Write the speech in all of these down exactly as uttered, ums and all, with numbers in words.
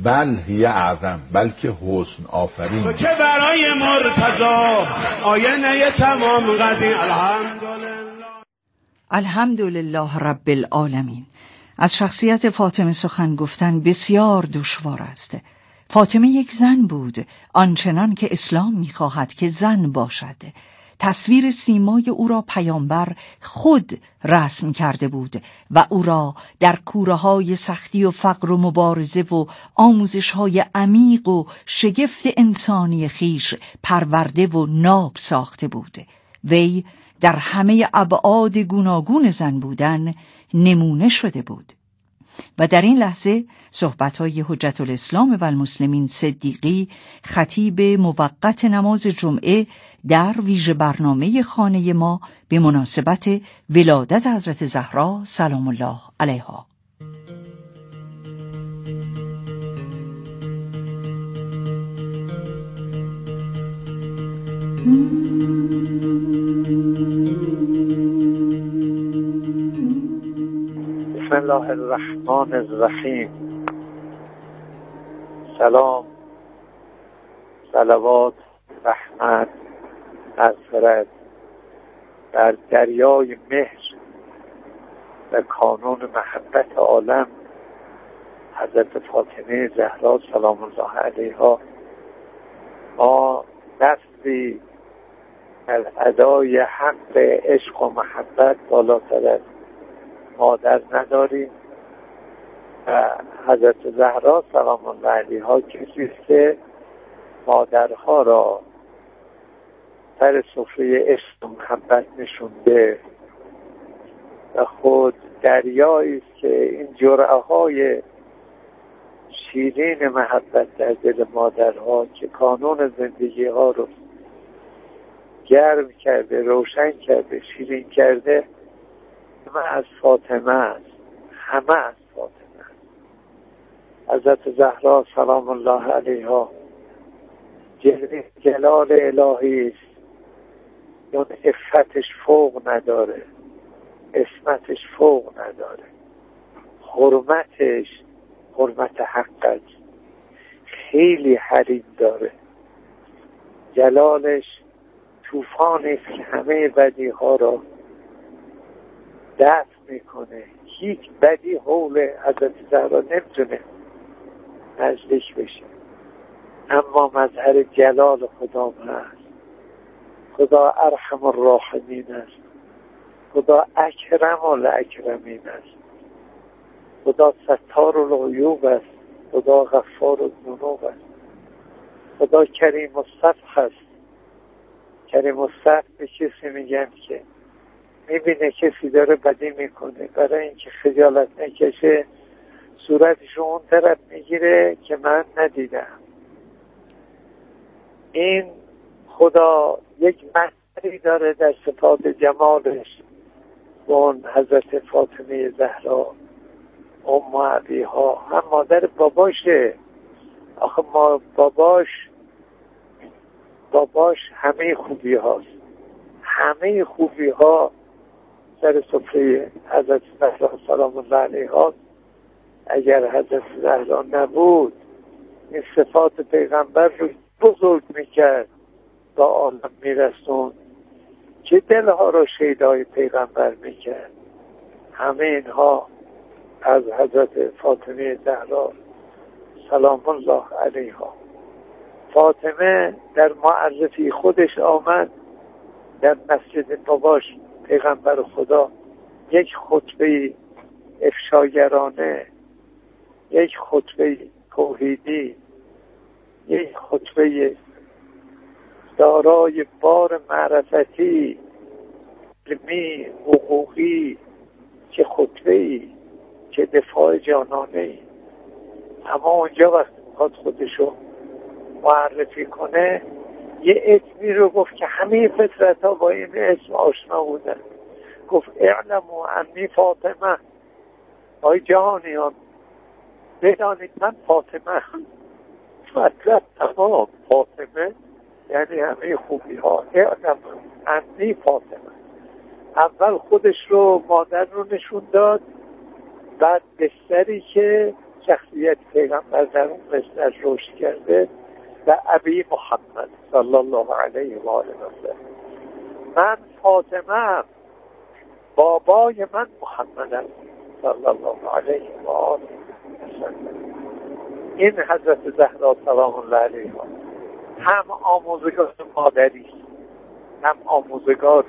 بل هی اعظم، بلکه حسن آفرین که برای مرتضی آینه تمام قدیم. الحمدلله الحمدلله رب العالمین. از شخصیت فاطمه سخن گفتن بسیار دشوار است. فاطمه یک زن بود، آنچنان که اسلام می‌خواهد که زن باشد. تصویر سیمای او را پیامبر خود رسم کرده بود و او را در کوره‌های سختی و فقر و مبارزه و آموزش‌های عمیق و شگفت انسانی خیش پرورده و ناب ساخته بود. وی در همه ابعاد گوناگون زن بودن نمونه شده بود. و در این لحظه صحبت‌های حجت الاسلام و المسلمین صدیقی، خطیب موقت نماز جمعه در ویژه برنامه خانه ما به مناسبت ولادت حضرت زهرا سلام الله علیها. بسم الله الرحمن الرحیم. سلام، صلوات، رحمت، مغفرت در دریای مهر و کانون محبت عالم حضرت فاطمه زهرا سلام الله علیها. ما دستی در ادای حق عشق و محبت بالاتر از مادر نداریم و حضرت زهرا سلام الله علیها کسی است که مادرها را سر سفره عشق و محبت نشونده و خود دریایی است که این جرعه های شیرین محبت در دل مادرها که کانون زندگی ها رو گرم کرده، روشن کرده، شیرین کرده، همه از فاطمه است. همه از فاطمه است. حضرت زهرا سلام الله علیها جلوه جلال الهی است. اون عفتش فوق نداره، عصمتش فوق نداره، حرمتش حرمت حق است، خیلی حریم داره. جلالش طوفانی است که همه بدی ها را دفع میکنه. هیچ بدی حول حضرت زهرا نمیتونه نزدیک بشه. اما مظهر جلال خدا هست. خدا ارحم الراحمین است. خدا اکرم الاکرمین است. خدا ستار العیوب است. خدا غفار الذنوب است. خدا کریم الصفح است. کریم الصفح به کسی میگن که میبینه کسی داره بدی میکنه، برای اینکه خجالت نکشه صورتش رو اون طرف میگیره که من ندیدم. این خدا یک معنی داره در صفات جمالش. اون حضرت فاطمه زهرا ام ابیها هم مادر باباشه. آخه ما باباش باباش همه خوبی هاست. همه خوبی ها در سفره حضرت زهرا سلام الله علیها. اگر حضرت زهرا نبود این صفات پیغمبر رو بزرگ میکرد، با عالم میرسون که دلها رو شیدای پیغمبر میکرد. همه اینها از حضرت فاطمه زهرا سلام الله علیها. فاطمه در معرفی خودش آمد در مسجد باباش پیغمبر خدا یک خطبه افشاگرانه، یک خطبه توحیدی، یک خطبه دارای بار معرفتی، علمی، حقوقی، که خطبه‌ای، که دفاع جانانه‌ای. اما اونجا وقتی میخواد خودشو معرفی کنه یه اسمی رو گفت که همه فطرت ها با این اسم آشنا بودن. گفت اعلموا انی فاطمه. آی جهانیان بدانید من فاطمه. مطلب تمام. فاطمه یعنی همه خوبی ها. اعلموا انی فاطمه. اول خودش رو، مادر رو نشون داد، بعد بستری که شخصیت پیغمبر در اون مثل رشد کرده و ابی محمد صلی الله علیه و آله و سلم. من فاطمه، بابای من محمد صلی الله علیه و آله و سلم. این حضرت زهرا سلام الله علیها هم آموزگار مادری است، هم آموزگار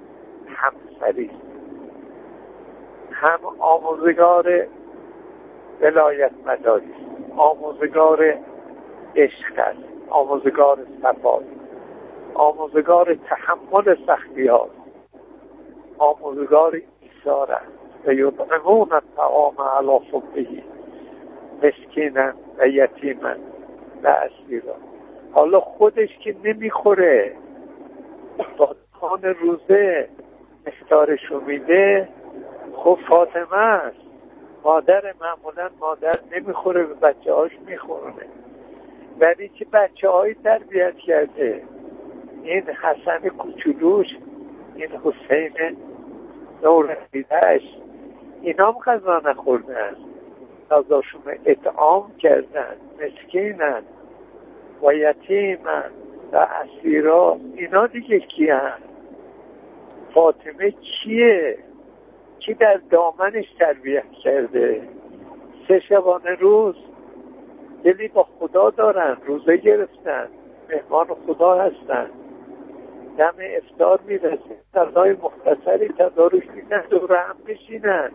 همسری است، هم آموزگار ولایت مداری است، آموزگار عشق است، آموزگار صفا، آموزگار تحمل سختی‌ها، آموزگار ایثار است. و یطعمون الطعام علی حبه مسکینا و یتیما و اسیرا. حالا خودش که نمیخوره، دادخان روزه افطارشو میده، خب فاطمه است. مادر معمولا مادر نمیخوره، به بچه هاش میخورونه، ولی که بچه هایی تربیت کرده. این حسن کوچولوش، این حسین نورسیدهش، اینا هم غذا نخوردن، غذاشون اطعام کردن، مسکینن و یتیمن و اسیرا. اینا دیگه کی هست؟ فاطمه کیه؟ کی در دامنش تربیت کرده؟ سه شبانه روز دلی با خدا دارن، روزه گرفتن، مهمان خدا هستن. دم افطار میرسه، غذای مختصری تدارک میدن، دور هم بشینن،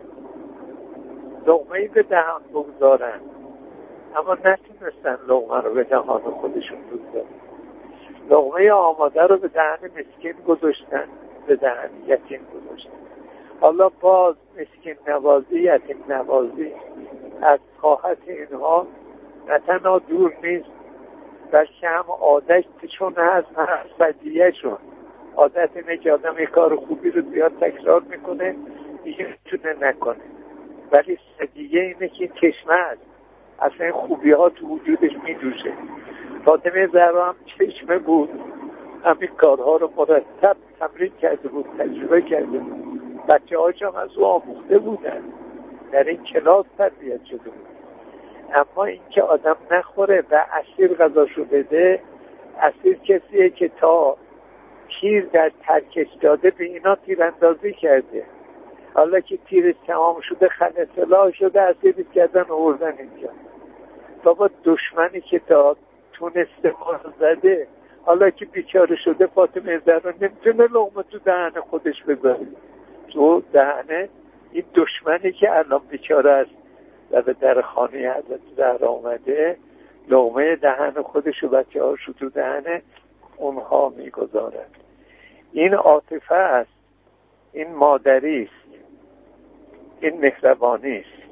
لقمه‌ای به دهان بگذارن، اما نتونستن لقمه رو به دهان خودشون بگذارن. لقمه آماده رو به دهن مسکین گذاشتن، به دهن یتیم گذاشتن. حالا باز مسکین نوازی، یتیم نوازی از خواهد اینها نه تنها دور نیست، بلکه هم عادت چون هست، هم بدیه شون. عادت اینه که آدم یک کار خوبی رو زیاد تکرار میکنه، دیگه میتونه نکنه. ولی بدیه اینه که چشمه هست، اصلا خوبی ها تو وجودش میدوشه. فاطمه زهرا هم چشمه بود، همین کارها رو مرتب تمرین کرده بود، تجربه کرده بود. بچه هاش هم از او آموخته بودن، در این کلاس تربیت شده بود. اما این که آدم نخوره و اسیر غذاشو بده، اسیر کسیه که تا تیر در ترکش داده به اینا تیراندازی کرده. حالا که تیرش تمام شده، خلصلا شده، اسیرش کردن آوردن اینجا. بابا دشمنی که تا تونسته ما رو زده، حالا که بیچاره شده، فاطمه زهرا نمیتونه لقمه تو دهن خودش بذاره، تو دهن این دشمنی که الان بیچاره است و به در خانه حضرت زهرا اومده، لقمه دهن خودش و بچه هاشو تو دهن اونها میگذارد. این عاطفه است، این مادری است، این مهربانی است،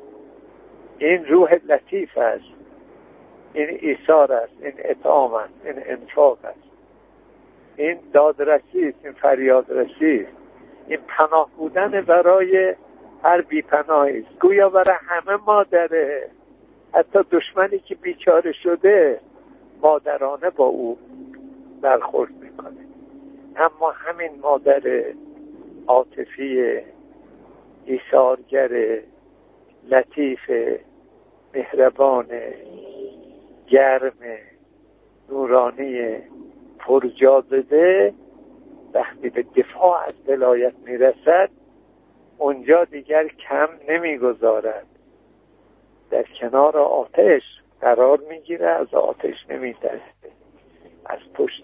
این روح لطیف است، این ایثار است، این اطعام است، این انفاق است، این دادرسی است، این فریادرسی است، این پناه بودن برای هر بی پناهی است. گویا برای همه مادره، حتی دشمنی که بیچاره شده مادرانه با او برخورد میکنه. اما همین مادر عاطفی، ایثارگر، لطیف، مهربان، گرم، نورانی، پرجاذبه، وقتی به دفاع از ولایت میرسد، اونجا دیگر کم نمیگذارد، در کنار آتش قرار میگیره، از آتش نمیترسه. از پشت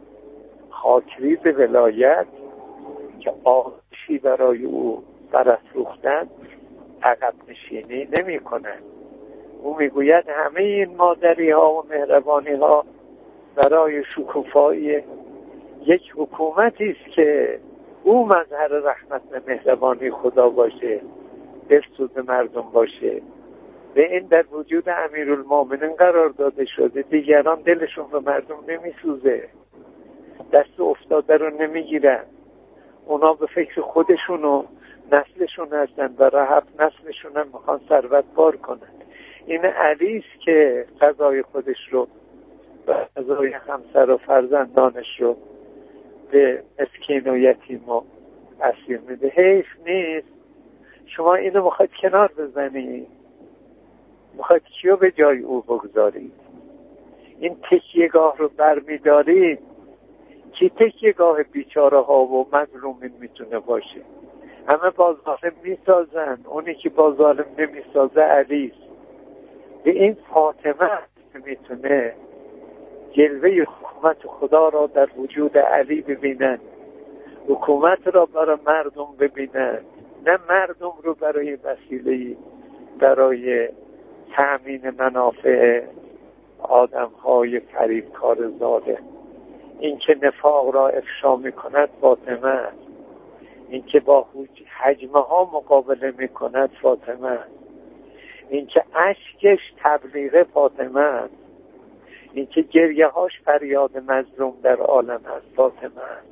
خاکریز ولایت که آتشی برای او برافروختند عقب نشینی نمی کنند. او میگوید همه این مادری ها و مهربانی ها برای شکوفایی یک حکومتی است که او مظهر رحمت و مهربانی خدا باشه، دلسوز مردم باشه. به این در وجود امیرالمومنین قرار داده شده. دیگران دلشون به مردم نمیسوزه، دست افتاده رو نمیگیرن، اونا به فکر خودشون و نسلشون هستن و رهب نسلشون هم میخوان ثروت بار کنن. این علی است که غذای خودش رو و غذای همسر و فرزندانش رو به مسکین و یتیم و اسیر میده. حیف نیست شما اینو میخواید کنار بزنی؟ میخواید کیو به جای او بگذارید؟ این تکیهگاه رو برمیدارید، کی تکیهگاه بیچاره ها و مظلومین میتونه باشه؟ همه با ظالم میسازن، اونی که با ظالم نمیسازه علیست. به این فاطمه میتونه جلوه حکومت خدا را در وجود علی ببینن، حکومت را برای مردم ببینن، نه مردم رو برای وسیله برای تأمین منافع آدم های فریبکار ظالم. این که نفاق را افشا می کند فاطمه است، این که با حجمه ها مقابله می کند فاطمه است، این که اشکش تبلیغ فاطمه است، این که گریه هاش فریاد مظلوم در عالم است فاطمه است.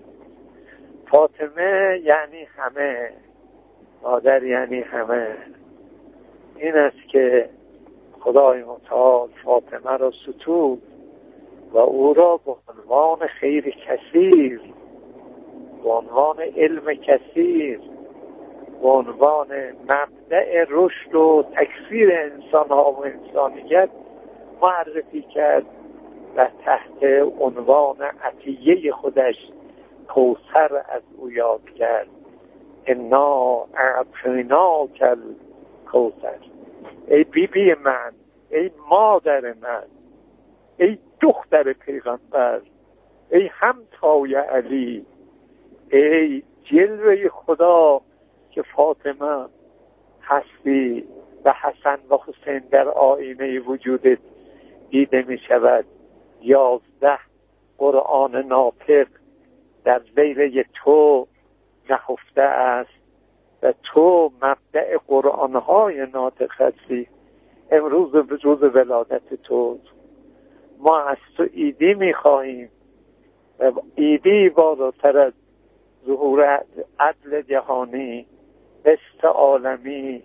فاطمه یعنی همه، مادر یعنی همه. این است که خدای متعال فاطمه را ستود و او را به عنوان خیر کثیر، به عنوان علم کثیر، به عنوان مبدأ رشد و تکثیر انسان ها و انسانیت معرفی کرد و تحت عنوان عطیه خودش کوثر از او یاد کرد. انا اعطیناک الکوثر. ای بی بی من، ای مادر من، ای دختر پیغمبر، ای همتای علی، ای جلوه خدا که فاطمه هستی و حسن و حسین در آینه وجودت دیده می شود. یازده قرآن ناطق در لیله تو نهفته است و تو مبدأ قرآنهای ناطق هستی. امروز روز ولادت تو، ما از تو ایدی می خواهیم و ایدی بالاتر از ظهور عدل جهانی، دست عالمی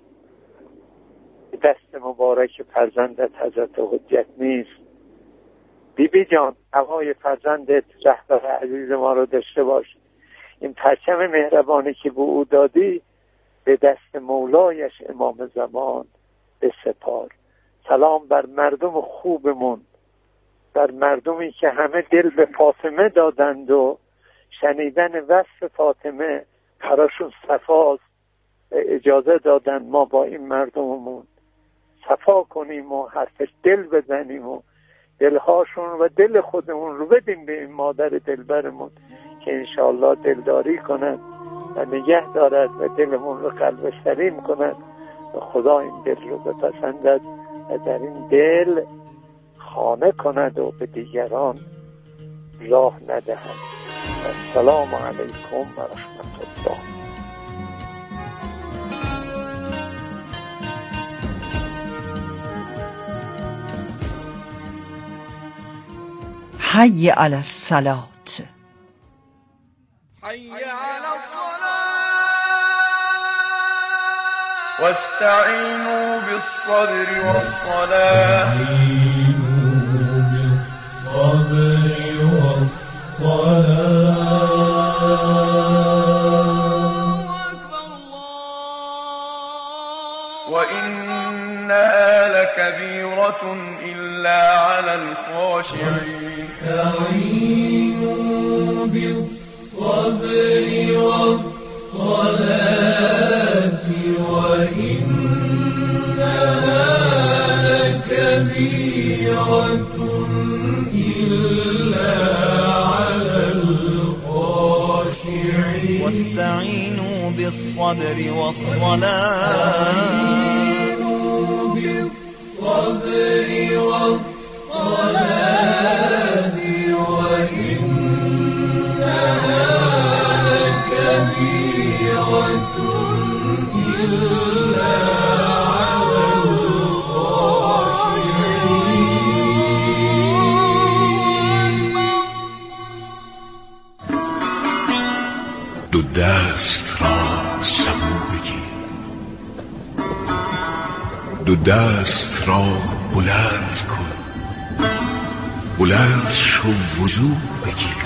دست مبارک فرزندت حضرت حجت نیست. بی بی جان، هوای فرزندت رهبر عزیز ما رو داشته باش. این پرچم مهربانی که به او دادی به دست مولایش امام زمان به سپار. سلام بر مردم خوبمون، بر مردمی که همه دل به فاطمه دادند و شنیدن وصف فاطمه براشون صفاست، اجازه دادن ما با این مردممون صفا کنیم و حرف دل بزنیم و دلهاشون و دل خودمون رو بدیم به این مادر دلبرمون که انشاءالله دلداری کند و نگه دارد و دلمون رو قلب سلیم کند و خدا این دل رو بپسندد و در این دل خانه کند و به دیگران راه ندهد. السلام علیکم و رحمت الله. حی علی الصلاة. حي على الصلاة واستعينوا بالصبر والصلاة. بالصبر والصلاة. وإنها لكبيرة إلا على الخاشعين. استعينوا بالصبر والصلاة وإنها لكبيرة إلا على الخاشعين. واستعينوا بالصبر والصلاة. بالصبر والصلاة وإنها لكبيرة إلا على الخاشعين. دو دست را سبو بگیر، دو دست را بلند کن، بلند شو وضو بگیر.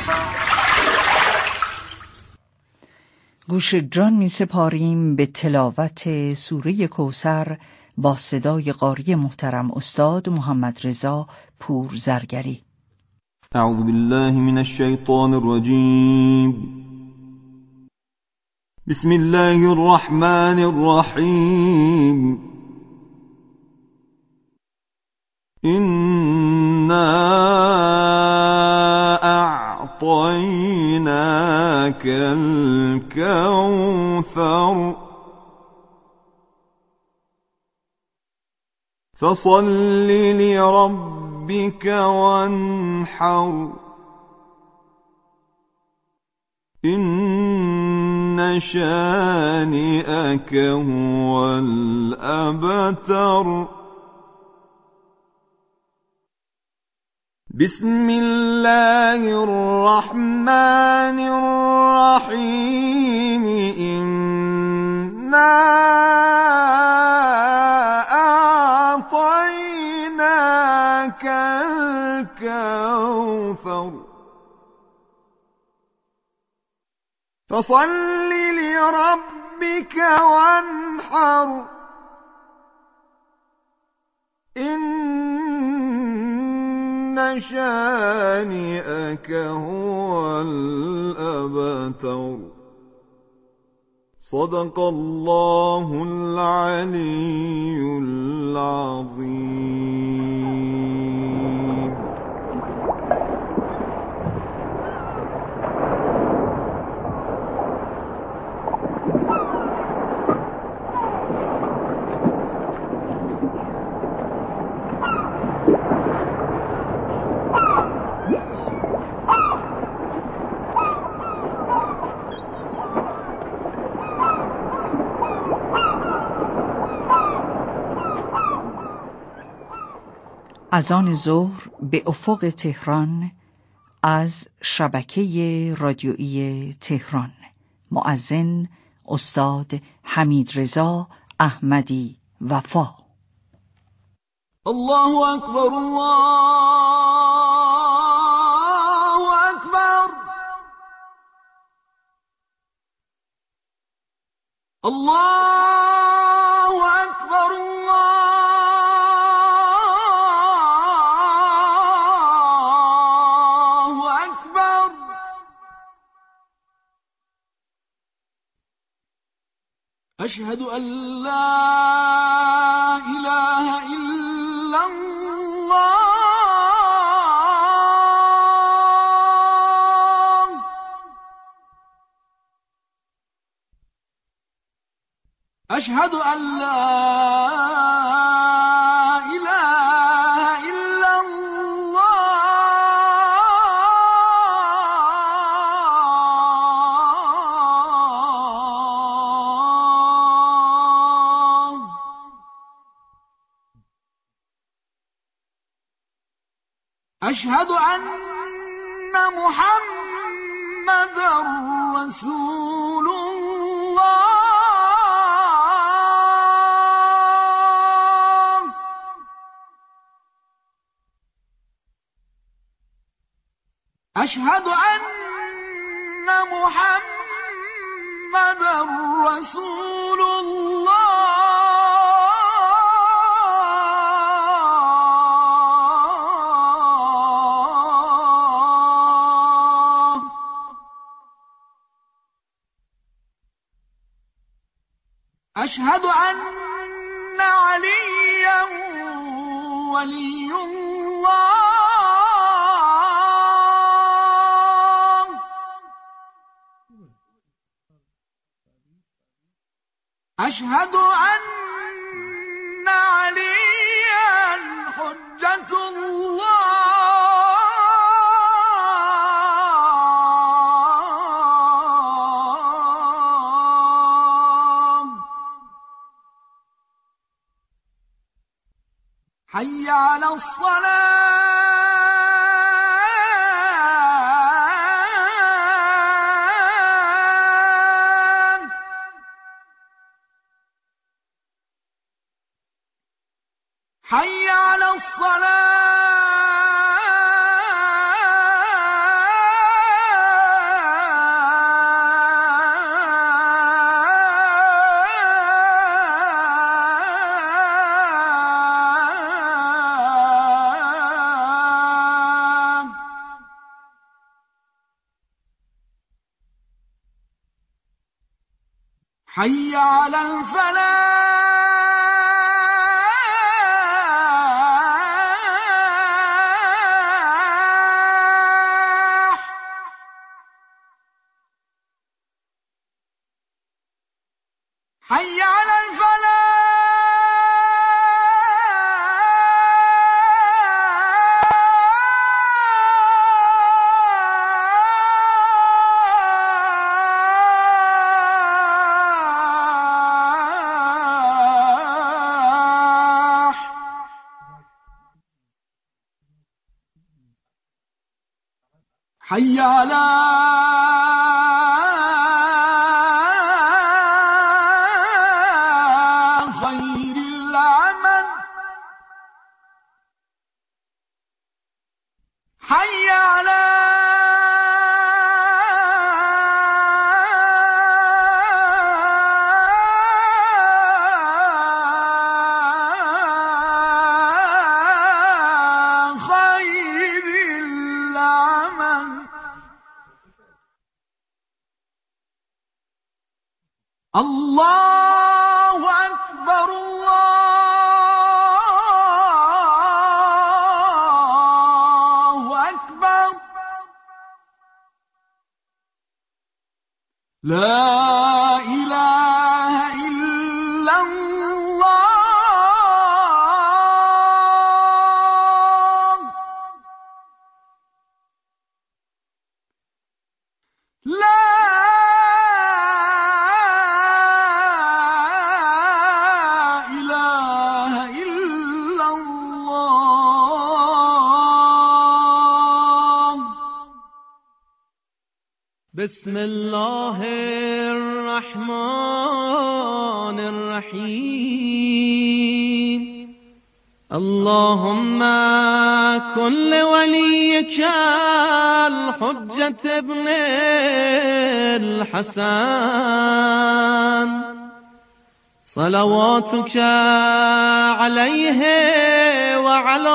گوش جان می سپاریم به تلاوت سوره کوثر با صدای قاری محترم استاد محمد رضا پور زرگری. اعوذ بالله من الشیطان الرجیم. بسم الله الرحمن الرحیم. إنا أعطيناك الكوثر فصل لربك وانحر إن شانئك هو الأبتر. بسم الله الرحمن الرحيم. إنا أعطيناك الكوثر فصل لربك وانحر إن شانئك هو الأبتر. صدق الله العلي العظيم. از آن ظهر به افق تهران از شبکه رادیویی تهران. مؤذن استاد حمیدرضا احمدی وفا. الله اکبر، الله اکبر، الله اکبر، الله اکبر. اشهد ان لا اله الا الله. اشهد ان لا اله الا الله. اشهد ان محمدا رسول الله. اشهد ان محمدا رسول الله. اشهد ان عليا ولي الله. اشهد ان عليا حجة الله. حي على الصلاة. حي على الصلاة. حي على الفلاح حي على الفلاح حي على خير العمل حي على خير العمل الله أكبر الله أكبر لا إله إلا الله لا إله إلا الله بسم الله الرحمن الرحيم اللهم كن لوليك الحجة ابن الحسن صلواتك عليه وعلى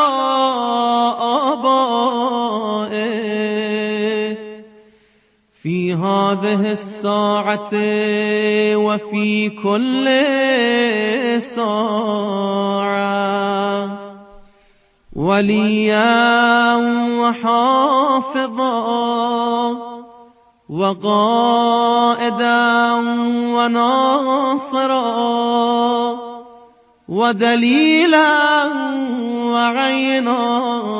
آبائه في هذه الساعة وفي كل ساعة وليا وحافظا وقائدا وناصرا ودليلا وعينا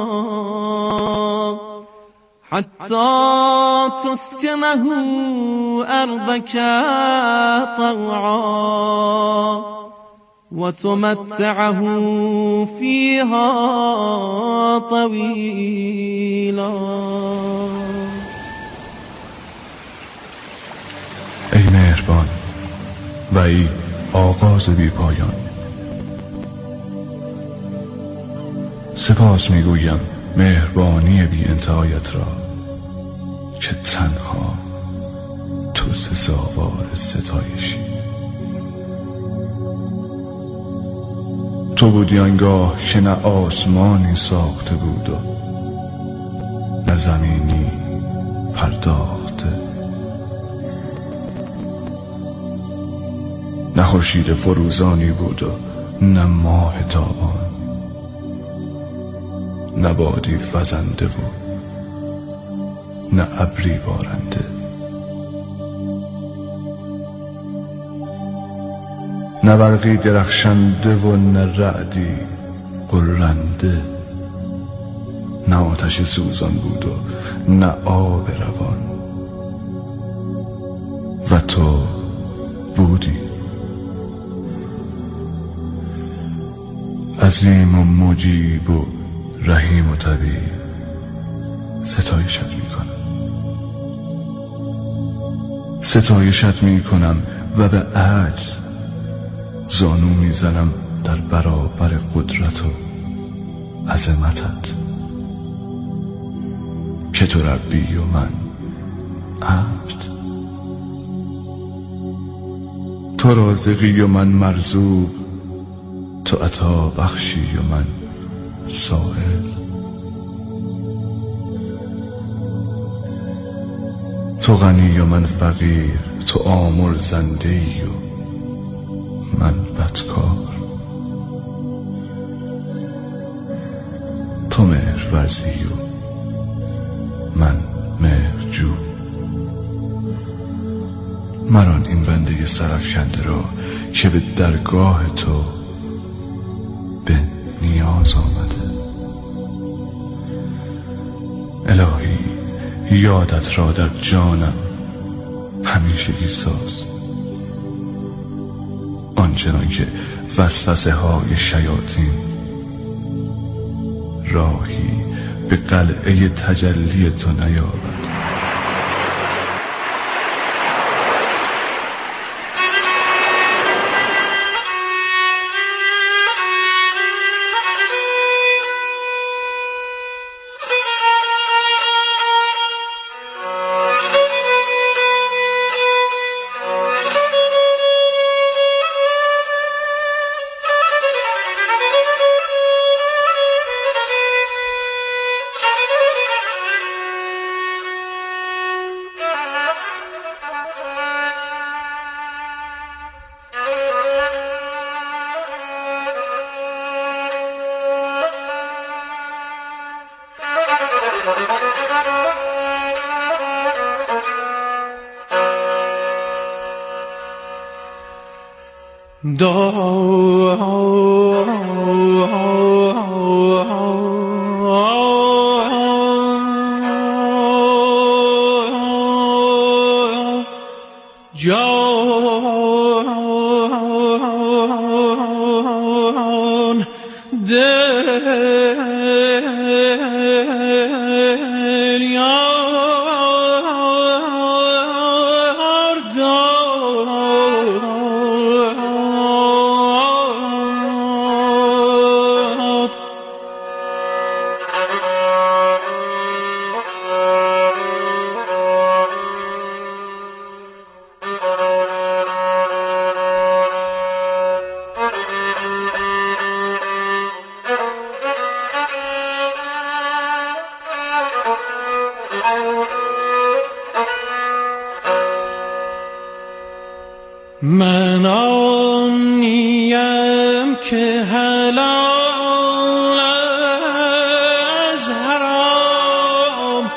حتى تسكنه أرضك طوعا وتمتعه فيها طويلا. ای مهربان و ای آغاز بی پایان، سپاس میگویم مهربانی بی انتهایت را که تنها تو سزاوار ستایشی. تو بودی آنگاه که نه آسمانی ساخته بود و نه زمینی پرداخته، نه خورشید فروزانی بود و نه ماه تابان، نه بادی وزنده و نه ابری بارنده، نه برقی درخشنده و نه رعدی غرنده، نه آتش سوزان بود و نه آب روان، و تو بودی عظیم و مجیب و رحیم و طبیع. ستایشت میکنم ستایشت میکنم و به عجز زانو میزنم در برابر قدرت و عظمتت که تو ربی و من عبد، تو رازقی و من مرزوق، تو عطا بخشی و من سائل، تو غنی و من فقیر، تو آمرزنده ای و محبتکار. تو مهر ورزی و من مهر جو، مران این بنده سرافکنده را که به درگاه تو به نیاز آمده. الهی یادت را در جانم همیشگی ساز، آنچنان که وسوسه های شیاطین راهی به قلعه تجلی تو نیابد. جان دل یار داد من آنیم که حلال از حرام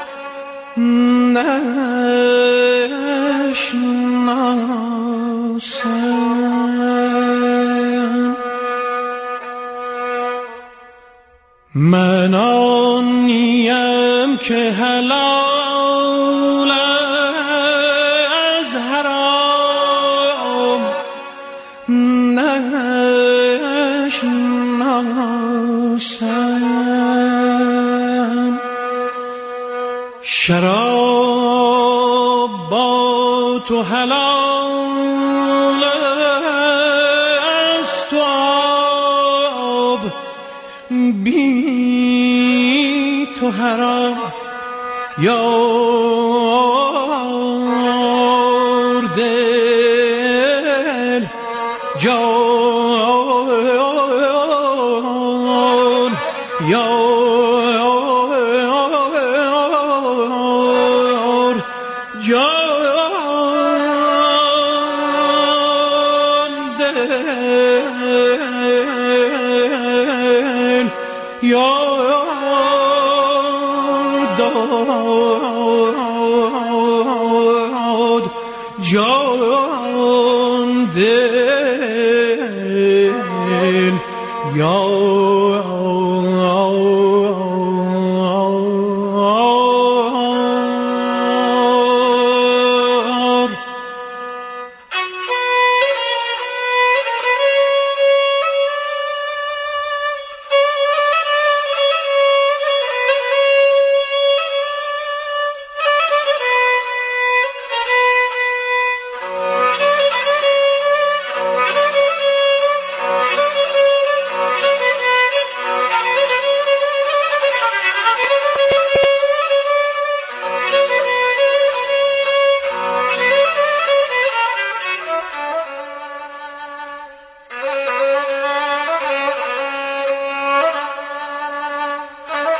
نشناسم. من آنیم که حلال از حرام نشناسم. شراب با تو حلال است و آب بی تو حرام. یار دل جان یار جان دل یار داد جان